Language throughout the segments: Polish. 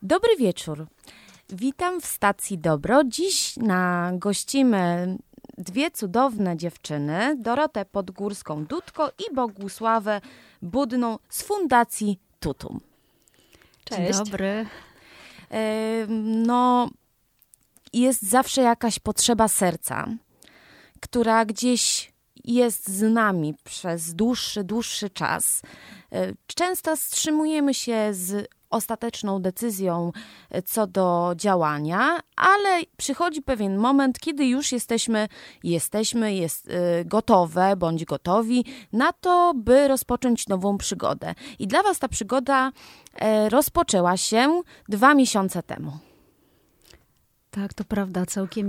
Dobry wieczór. Witam w stacji Dobro. Dziś gościmy dwie cudowne dziewczyny, Dorotę Podgórską-Dudko i Bogusławę Budną z Fundacji Tutum. Cześć. Dzień dobry. Jest zawsze jakaś potrzeba serca, która gdzieś jest z nami przez dłuższy czas. Często wstrzymujemy się z ostateczną decyzją co do działania, ale przychodzi pewien moment, kiedy już jesteśmy gotowe bądź gotowi na to, by rozpocząć nową przygodę. I dla Was ta przygoda rozpoczęła się 2 miesiące temu. Tak, to prawda, całkiem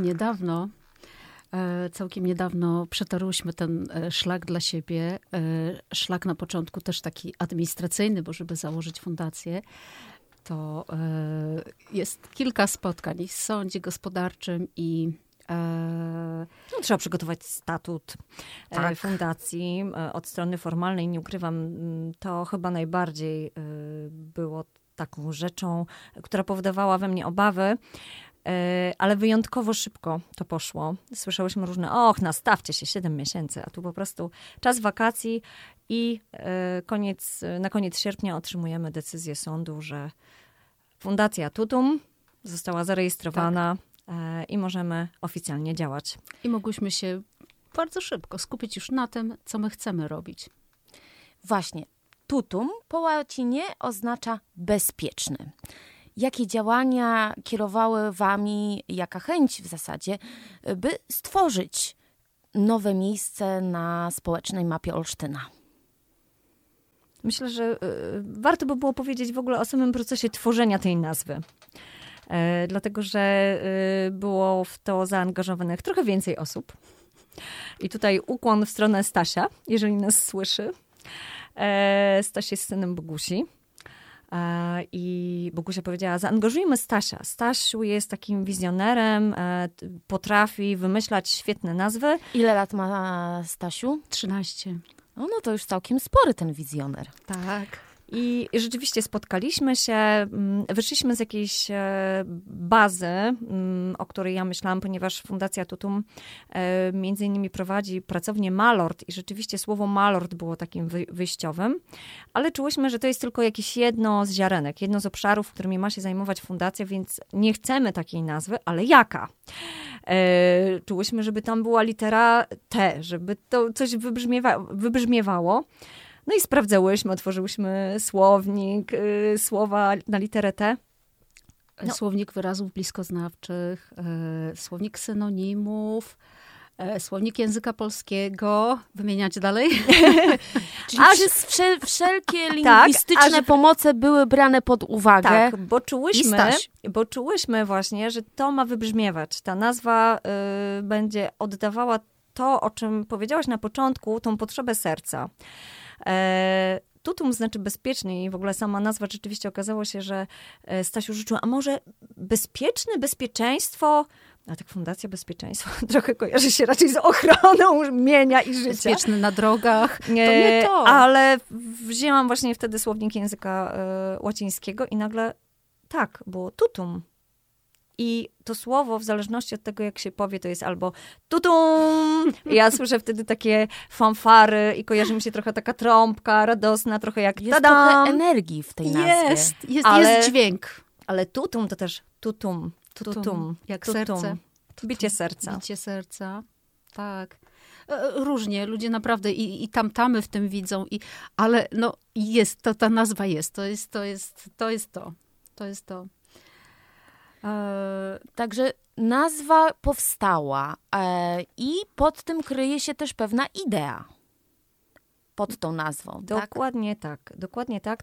niedawno przetarłyśmy ten szlak dla siebie. Szlak na początku też taki administracyjny, bo żeby założyć fundację, to jest kilka spotkań w sądzie gospodarczym i Trzeba przygotować statut fundacji od strony formalnej. Nie ukrywam, to chyba najbardziej było taką rzeczą, która powodowała we mnie obawy. Ale wyjątkowo szybko to poszło. Słyszałyśmy różne, nastawcie się 7 miesięcy, a tu po prostu czas wakacji i na koniec sierpnia otrzymujemy decyzję sądu, że Fundacja Tutum została zarejestrowana i możemy oficjalnie działać. I mogłyśmy się bardzo szybko skupić już na tym, co my chcemy robić. Właśnie, tutum po łacinie oznacza bezpieczny. Jakie działania kierowały wami, jaka chęć w zasadzie, by stworzyć nowe miejsce na społecznej mapie Olsztyna? Myślę, że warto by było powiedzieć w ogóle o samym procesie tworzenia tej nazwy. Dlatego, że było w to zaangażowanych trochę więcej osób. I tutaj ukłon w stronę Stasia, jeżeli nas słyszy. Staś jest synem Bogusi. I Bogusia powiedziała, zaangażujmy Stasia. Stasiu jest takim wizjonerem, potrafi wymyślać świetne nazwy. Ile lat ma Stasiu? 13. No to już całkiem spory ten wizjoner. Tak. I rzeczywiście spotkaliśmy się, wyszliśmy z jakiejś bazy, o której ja myślałam, ponieważ Fundacja Tutum między innymi prowadzi pracownię Malord i rzeczywiście słowo Malord było takim wyjściowym, ale czułyśmy, że to jest tylko jakieś jedno z ziarenek, jedno z obszarów, którymi ma się zajmować fundacja, więc nie chcemy takiej nazwy, ale jaka? Czułyśmy, żeby tam była litera T, żeby to coś wybrzmiewało. No i sprawdzałyśmy, otworzyłyśmy słownik, słowa na literę T. Słownik wyrazów bliskoznawczych, słownik synonimów, słownik języka polskiego. Wymieniać dalej? Czyli wszelkie lingwistyczne pomoce były brane pod uwagę. Tak, bo czułyśmy właśnie, że to ma wybrzmiewać. Ta nazwa będzie oddawała to, o czym powiedziałaś na początku, tą potrzebę serca. Tutum znaczy bezpieczny i w ogóle sama nazwa rzeczywiście okazało się, że Stasiu życzyła, a może bezpieczeństwo? A tak Fundacja Bezpieczeństwa trochę kojarzy się raczej z ochroną mienia i życia. Bezpieczny na drogach, to nie to. Ale wzięłam właśnie wtedy słownik języka łacińskiego i nagle tak, było tutum. I to słowo, w zależności od tego, jak się powie, to jest albo tutum. Ja słyszę wtedy takie fanfary i kojarzy mi się trochę taka trąbka radosna, trochę jak jest trochę energii w tej nazwie. Jest dźwięk. Ale tutum to też tutum. Jak tutum. serce. Bicie serca. Bicie serca, tak. Różnie, ludzie naprawdę i tamtamy w tym widzą, ale jest, ta nazwa jest. To jest to. Także nazwa powstała i pod tym kryje się też pewna idea. Pod tą nazwą. Dokładnie tak.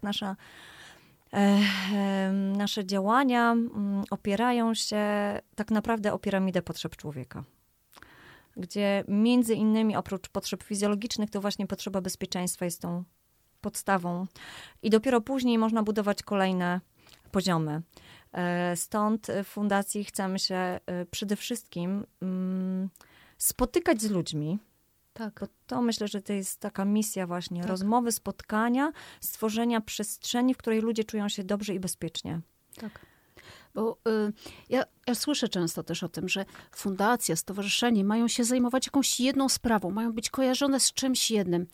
Nasze działania opierają się tak naprawdę o piramidę potrzeb człowieka. Gdzie między innymi oprócz potrzeb fizjologicznych to właśnie potrzeba bezpieczeństwa jest tą podstawą. I dopiero później można budować kolejne poziomy. Stąd w fundacji chcemy się przede wszystkim spotykać z ludźmi. Tak. Bo to myślę, że to jest taka misja właśnie rozmowy, spotkania, stworzenia przestrzeni, w której ludzie czują się dobrze i bezpiecznie. Tak. Bo ja słyszę często też o tym, że fundacja, stowarzyszenie mają się zajmować jakąś jedną sprawą, mają być kojarzone z czymś jednym.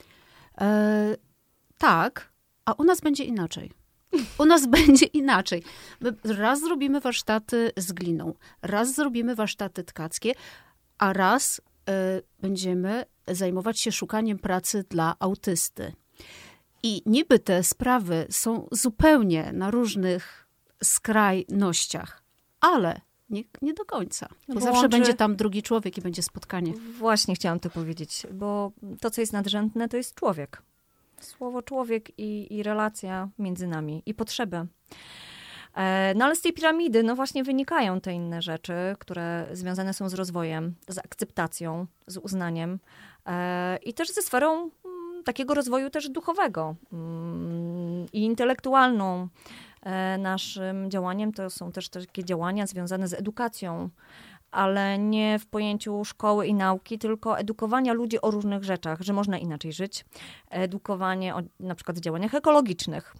Tak, a u nas będzie inaczej. U nas będzie inaczej. My raz zrobimy warsztaty z gliną, raz zrobimy warsztaty tkackie, a raz będziemy zajmować się szukaniem pracy dla autysty. I niby te sprawy są zupełnie na różnych skrajnościach, ale nie do końca. Bo zawsze będzie tam drugi człowiek i będzie spotkanie. Właśnie chciałam to powiedzieć, bo to, co jest nadrzędne, to jest człowiek. Słowo człowiek i relacja między nami i potrzeby. No ale z tej piramidy, no właśnie wynikają te inne rzeczy, które związane są z rozwojem, z akceptacją, z uznaniem i też ze sferą takiego rozwoju też duchowego i intelektualną. Naszym działaniem to są też takie działania związane z edukacją, ale nie w pojęciu szkoły i nauki, tylko edukowania ludzi o różnych rzeczach, że można inaczej żyć. Edukowanie o na przykład działaniach ekologicznych,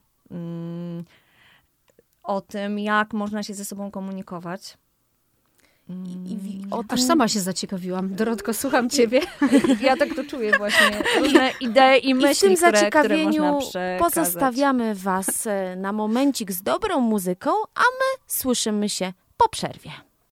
o tym, jak można się ze sobą komunikować. Aż sama się zaciekawiłam. Dorotko, słucham ciebie. Ja tak to czuję właśnie. Różne idee i myśli, w tym które zaciekawieniu można przekazać. pozostawiamy was na momencik z dobrą muzyką, a my słyszymy się po przerwie.